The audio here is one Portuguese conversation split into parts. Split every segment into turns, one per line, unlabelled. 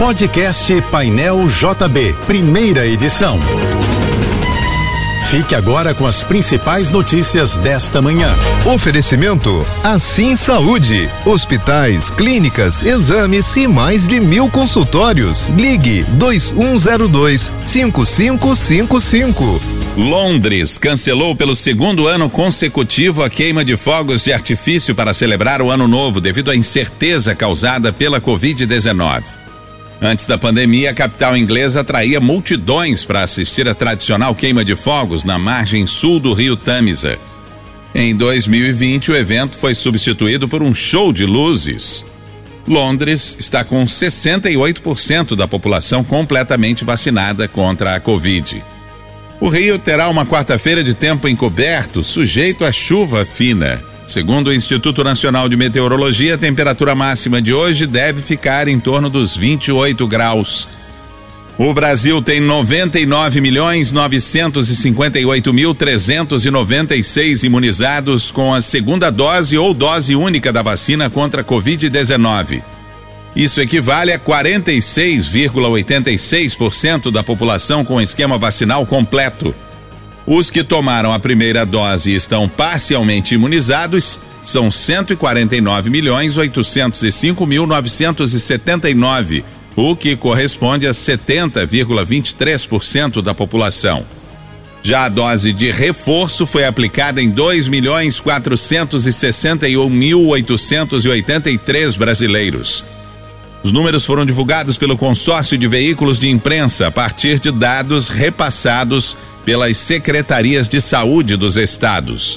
Podcast Painel JB, primeira edição. Fique agora com as principais notícias desta manhã.
Oferecimento Assim Saúde, hospitais, clínicas, exames e mais de 1.000 consultórios. Ligue 2102-5555.
Londres cancelou pelo segundo ano consecutivo a queima de fogos de artifício para celebrar o ano novo devido à incerteza causada pela Covid-19. Antes da pandemia, a capital inglesa atraía multidões para assistir à tradicional queima de fogos na margem sul do rio Tâmisa. Em 2020, o evento foi substituído por um show de luzes. Londres está com 68% da população completamente vacinada contra a Covid. O Rio terá uma quarta-feira de tempo encoberto, sujeito a chuva fina. Segundo o Instituto Nacional de Meteorologia, a temperatura máxima de hoje deve ficar em torno dos 28 graus. O Brasil tem 99.958.396 imunizados com a segunda dose ou dose única da vacina contra a Covid-19. Isso equivale a 46,86% da população com esquema vacinal completo. Os que tomaram a primeira dose e estão parcialmente imunizados são 149.805.979, o que corresponde a 70,23% da população. Já a dose de reforço foi aplicada em 2.461.883 brasileiros. Os números foram divulgados pelo Consórcio de Veículos de Imprensa a partir de dados repassados pelas secretarias de saúde dos estados.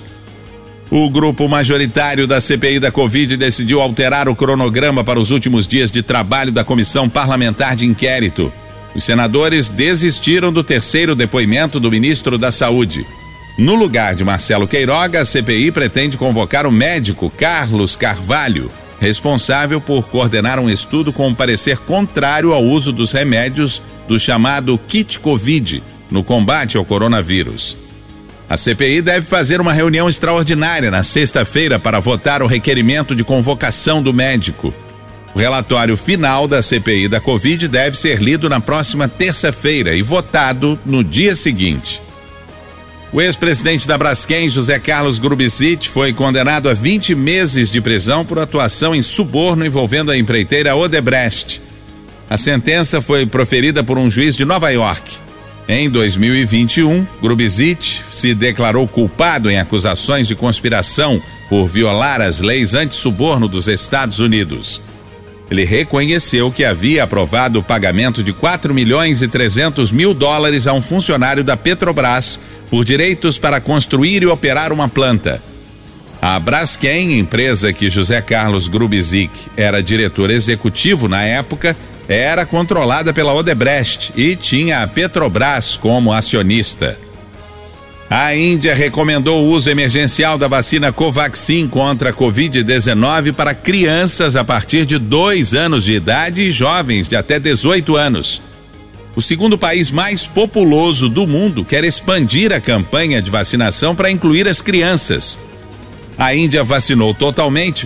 O grupo majoritário da CPI da Covid decidiu alterar o cronograma para os últimos dias de trabalho da Comissão Parlamentar de Inquérito. Os senadores desistiram do terceiro depoimento do ministro da Saúde. No lugar de Marcelo Queiroga, a CPI pretende convocar o médico Carlos Carvalho, responsável por coordenar um estudo com um parecer contrário ao uso dos remédios do chamado kit Covid no combate ao coronavírus. A CPI deve fazer uma reunião extraordinária na sexta-feira para votar o requerimento de convocação do médico. O relatório final da CPI da Covid deve ser lido na próxima terça-feira e votado no dia seguinte. O ex-presidente da Braskem, José Carlos Grubisic, foi condenado a 20 meses de prisão por atuação em suborno envolvendo a empreiteira Odebrecht. A sentença foi proferida por um juiz de Nova York. Em 2021, Grubisic se declarou culpado em acusações de conspiração por violar as leis anti-suborno dos Estados Unidos. Ele reconheceu que havia aprovado o pagamento de $4.300.000 a um funcionário da Petrobras por direitos para construir e operar uma planta. A Braskem, empresa que José Carlos Grubisic era diretor executivo na época, era controlada pela Odebrecht e tinha a Petrobras como acionista. A Índia recomendou o uso emergencial da vacina Covaxin contra a Covid-19 para crianças a partir de 2 anos de idade e jovens de até 18 anos. O segundo país mais populoso do mundo quer expandir a campanha de vacinação para incluir as crianças. A Índia vacinou totalmente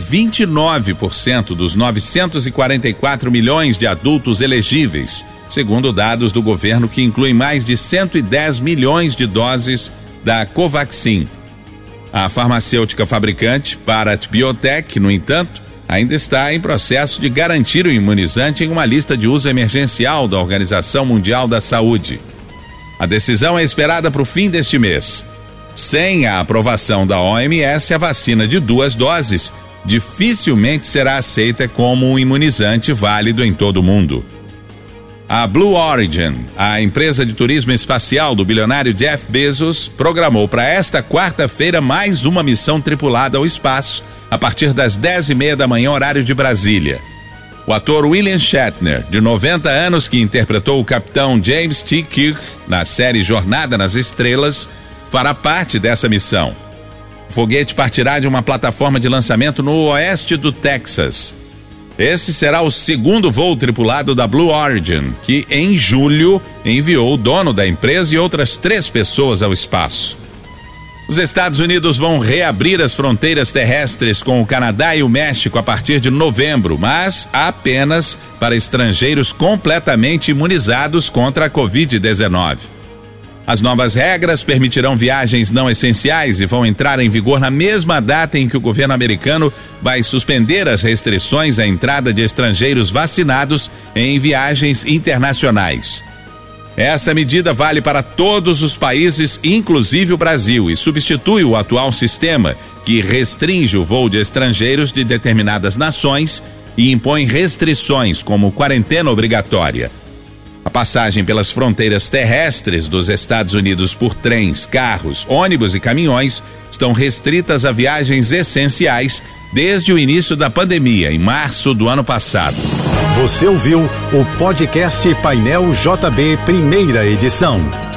29% dos 944 milhões de adultos elegíveis, segundo dados do governo que incluem mais de 110 milhões de doses da Covaxin. A farmacêutica fabricante Bharat Biotech, no entanto, ainda está em processo de garantir o imunizante em uma lista de uso emergencial da Organização Mundial da Saúde. A decisão é esperada para o fim deste mês. Sem a aprovação da OMS, a vacina de 2 doses dificilmente será aceita como um imunizante válido em todo o mundo. A Blue Origin, a empresa de turismo espacial do bilionário Jeff Bezos, programou para esta quarta-feira mais uma missão tripulada ao espaço a partir das 10:30 da manhã, horário de Brasília. O ator William Shatner, de 90 anos, que interpretou o capitão James T. Kirk na série Jornada nas Estrelas, fará parte dessa missão. O foguete partirá de uma plataforma de lançamento no oeste do Texas. Esse será o segundo voo tripulado da Blue Origin, que em julho enviou o dono da empresa e outras 3 pessoas ao espaço. Os Estados Unidos vão reabrir as fronteiras terrestres com o Canadá e o México a partir de novembro, mas apenas para estrangeiros completamente imunizados contra a Covid-19. As novas regras permitirão viagens não essenciais e vão entrar em vigor na mesma data em que o governo americano vai suspender as restrições à entrada de estrangeiros vacinados em viagens internacionais. Essa medida vale para todos os países, inclusive o Brasil, e substitui o atual sistema, que restringe o voo de estrangeiros de determinadas nações e impõe restrições como quarentena obrigatória. A passagem pelas fronteiras terrestres dos Estados Unidos por trens, carros, ônibus e caminhões estão restritas a viagens essenciais desde o início da pandemia, em março do ano passado.
Você ouviu o podcast Painel JB, primeira edição.